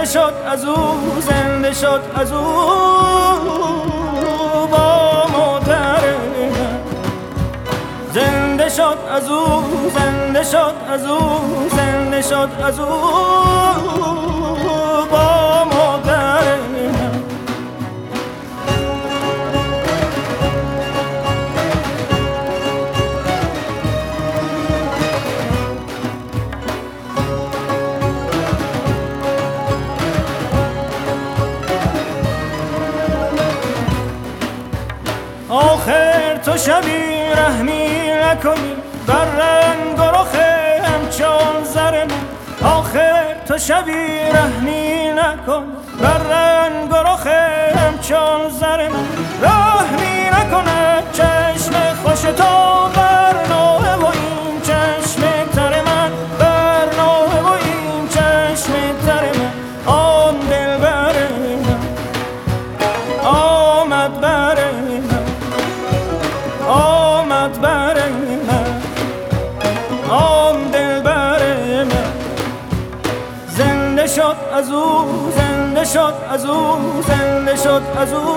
شد از او، زنده شد از او با مادر من. زنده شد از او، زنده شد از او، زنده شد از او با مادر من. آخر تو شبی رحمی نکنی بر رنگ و رخ همچون زر من. آخر تو شبی رحمی نکن بر رنگ و رخ همچون زر من. رحمی نکنه چشم خوش تو بر نوه و این چشم تر من، بر نوه و این چشم تر من. آن دلبر من آمد بر من، آمد بر من، آن دلبر من. زنده شد از او، زنده شد از او، زنده شد از او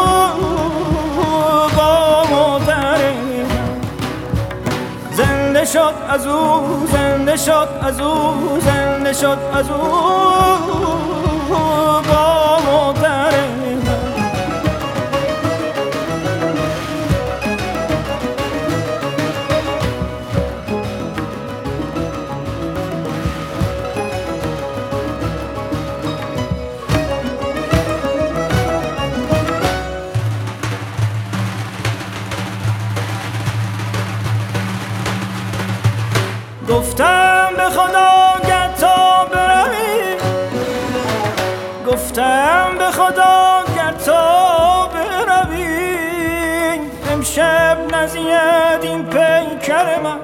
با مادر من. زنده شد از او، زنده شد از او، زنده شد از او با مادر من. گفتم به خدا گر تا بروی، گفتم به خدا گر تا بروی امشب نزید این پیکر من.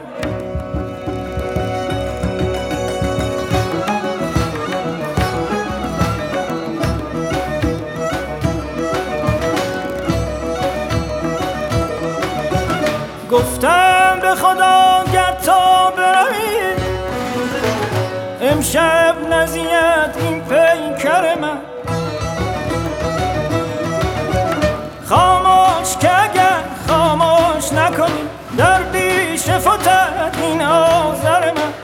گفتم به خدا گر تا بروی امشب نزید این پیکر من. خاموش که اگر خاموش نکنی در پیش فتد این آذر من.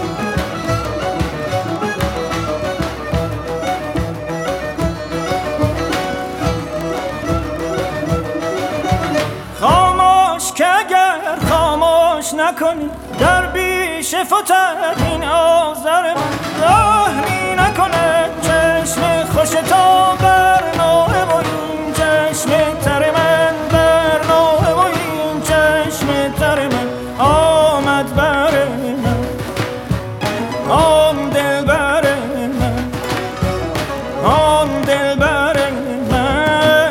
خاموش که اگر خاموش نکنی در بیش فتد این آذر من. رحمی نکنه چشم خوش تو